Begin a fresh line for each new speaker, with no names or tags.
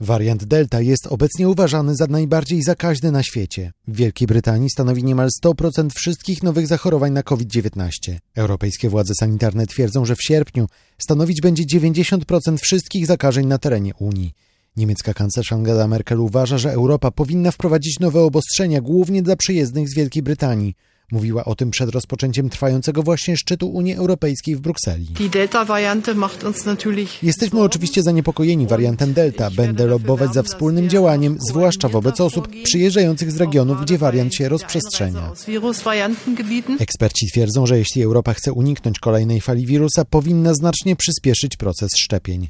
Wariant Delta jest obecnie uważany za najbardziej zakaźny na świecie. W Wielkiej Brytanii stanowi niemal 100% wszystkich nowych zachorowań na COVID-19. Europejskie władze sanitarne twierdzą, że w sierpniu stanowić będzie 90% wszystkich zakażeń na terenie Unii. Niemiecka kanclerz Angela Merkel uważa, że Europa powinna wprowadzić nowe obostrzenia, głównie dla przyjezdnych z Wielkiej Brytanii. Mówiła o tym przed rozpoczęciem trwającego właśnie szczytu Unii Europejskiej w Brukseli. Jesteśmy oczywiście zaniepokojeni wariantem Delta. Będę lobbować za wspólnym działaniem, zwłaszcza wobec osób przyjeżdżających z regionów, gdzie wariant się rozprzestrzenia. Eksperci twierdzą, że jeśli Europa chce uniknąć kolejnej fali wirusa, powinna znacznie przyspieszyć proces szczepień.